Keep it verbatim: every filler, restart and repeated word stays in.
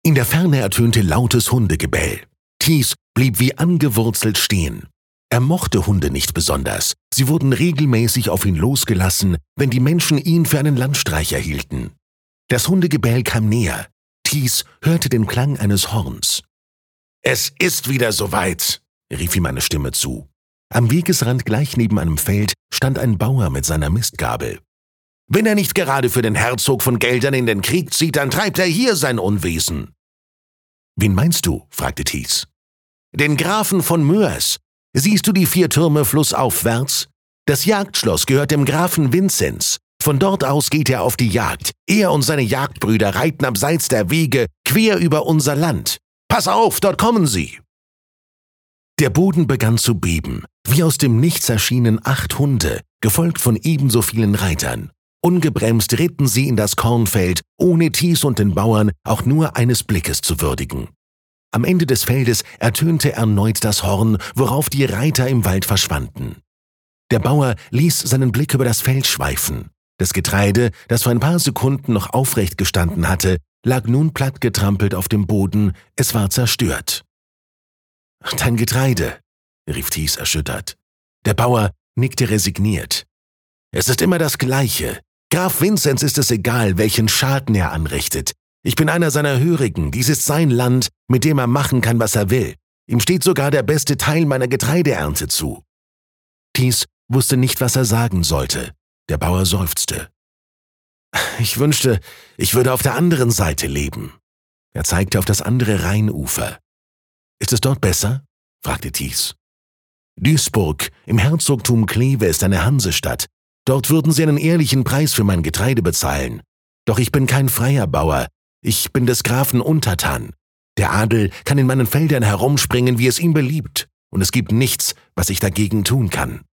In der Ferne ertönte lautes Hundegebell. Thies blieb wie angewurzelt stehen. Er mochte Hunde nicht besonders. Sie wurden regelmäßig auf ihn losgelassen, wenn die Menschen ihn für einen Landstreicher hielten. Das Hundegebell kam näher. Thies hörte den Klang eines Horns. »Es ist wieder soweit«, rief ihm eine Stimme zu. Am Wegesrand gleich neben einem Feld stand ein Bauer mit seiner Mistgabel. »Wenn er nicht gerade für den Herzog von Geldern in den Krieg zieht, dann treibt er hier sein Unwesen.« »Wen meinst du?« fragte Thies. »Den Grafen von Moers. Siehst du die vier Türme flussaufwärts? Das Jagdschloss gehört dem Grafen Vinzenz. Von dort aus geht er auf die Jagd. Er und seine Jagdbrüder reiten abseits der Wege quer über unser Land. Pass auf, dort kommen sie!« Der Boden begann zu beben. Wie aus dem Nichts erschienen acht Hunde, gefolgt von ebenso vielen Reitern. Ungebremst ritten sie in das Kornfeld, ohne Thies und den Bauern auch nur eines Blickes zu würdigen. Am Ende des Feldes ertönte erneut das Horn, worauf die Reiter im Wald verschwanden. Der Bauer ließ seinen Blick über das Feld schweifen. Das Getreide, das vor ein paar Sekunden noch aufrecht gestanden hatte, lag nun plattgetrampelt auf dem Boden, es war zerstört. »Dein Getreide«, rief Thies erschüttert. Der Bauer nickte resigniert. »Es ist immer das Gleiche. Graf Vinzenz ist es egal, welchen Schaden er anrichtet. Ich bin einer seiner Hörigen, dies ist sein Land, mit dem er machen kann, was er will. Ihm steht sogar der beste Teil meiner Getreideernte zu.« Thies wusste nicht, was er sagen sollte. Der Bauer seufzte. »Ich wünschte, ich würde auf der anderen Seite leben.« Er zeigte auf das andere Rheinufer. »Ist es dort besser?« fragte Thies. »Duisburg im Herzogtum Kleve ist eine Hansestadt. Dort würden sie einen ehrlichen Preis für mein Getreide bezahlen. Doch ich bin kein freier Bauer. Ich bin des Grafen untertan. Der Adel kann in meinen Feldern herumspringen, wie es ihm beliebt, und es gibt nichts, was ich dagegen tun kann.«